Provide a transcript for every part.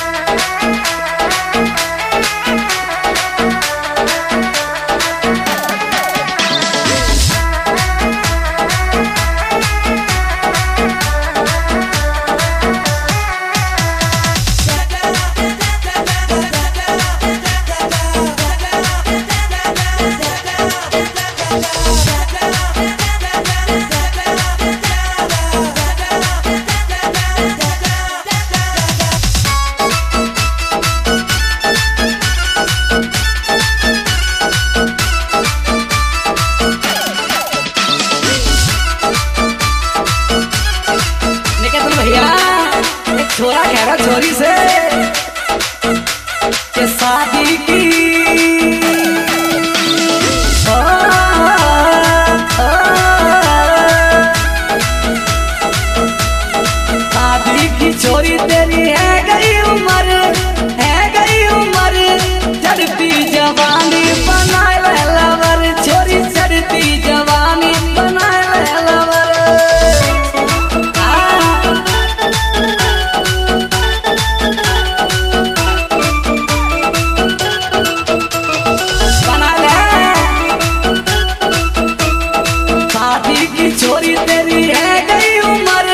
छोरा कह रहा छोरी से के शादी की शादी की छोरी तेरी है गई उम्र चढ़ती जवानी बनाए लवर छोरी चढ़ती जवानी बनाए लवर छोरी तेरी है गई उम्र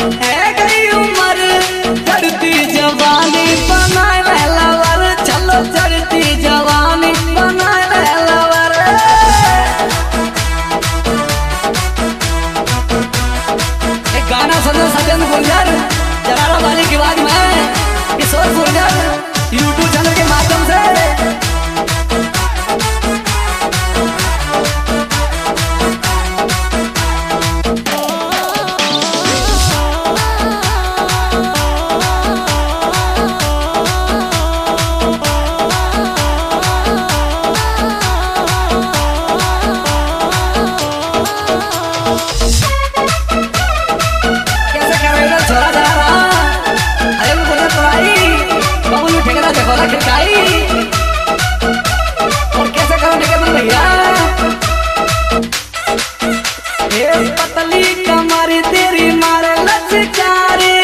चढ़ती जवानी बनाए लवर चलो चढ़ती जवानी बनाए लवर एक गाना सुनो सजन गुर्जर जलारा वाली की आवाज में किशोर गुर्जर यूट्यूब चैनल के माध्यम से और कैसे करो निकेतन भैया पतली कमर तेरी मारे लचकारे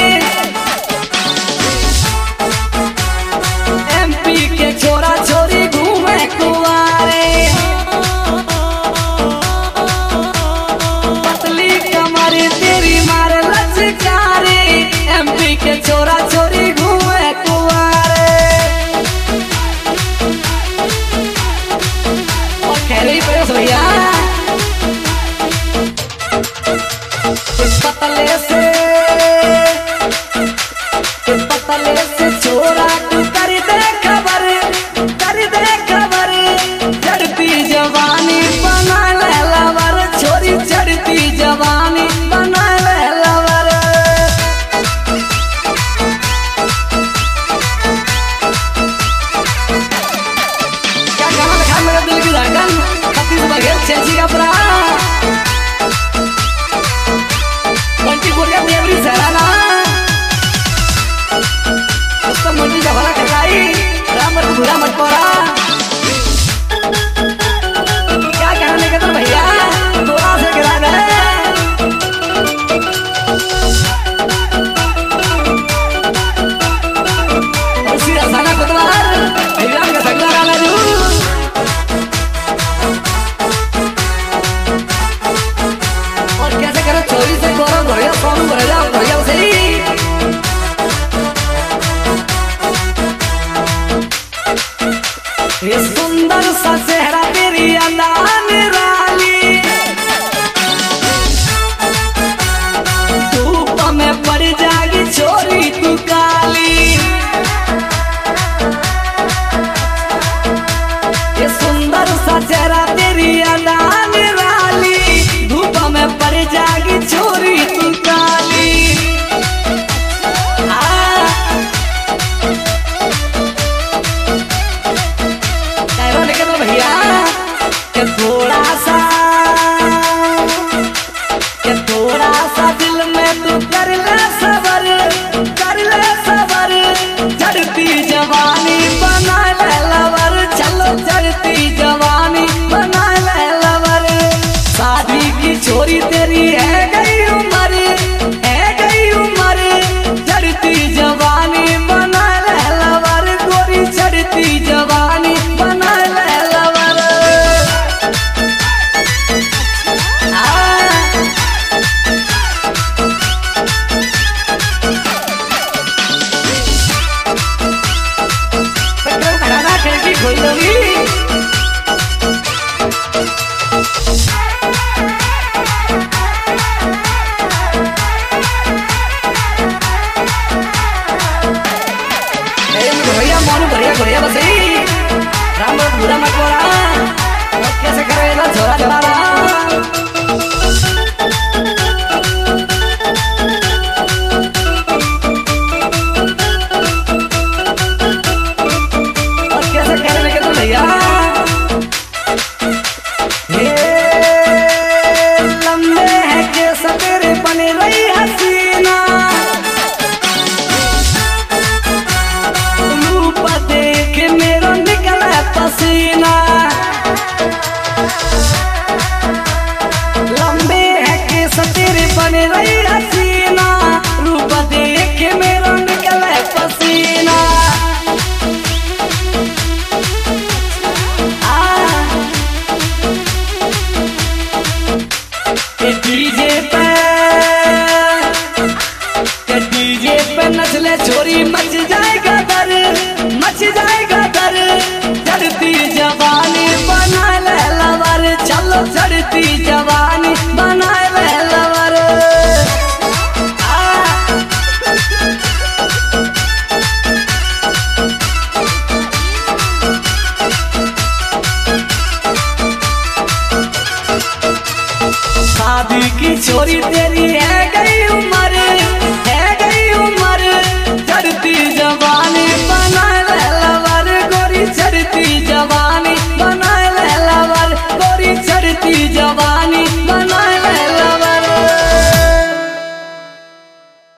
एमपी के छोरा छोरी घूमे कुआरे पतली कमर तेरी मारे लचकारे एमपी के छोरा छोरी घूमे कुआरे भैया पतले से छोरा तू कर दे खबर चढ़ती जवानी बना लवर छोरी चढ़ती जवानी बना लवर क्या गाना दिखा मेरे दिल की धड़कन बघेल चेची का प्रा बंटी गुड़िया देवरी सहराना उसका मंडी का भला खटाई राम बुरा मत कोरा क्या कहने के तो भैया थोड़ा से गिरा दे उसी रसाना कुतवार भैया का सगला गाना जू छोरी से करो बढ़िया सॉन्ग बढ़िया सही ये सुंदर सा चेहरा तेरी अदा निराली धूप में पड़ जाएगी छोरी तू काली ये सुंदर सा चेहरा तेरी अदा निराली धूप में पड़ जाएगी छोरी तू काली भैया बढ़िया बसई राम बुरा मत बोला कैसे करेगा छोरा जवारा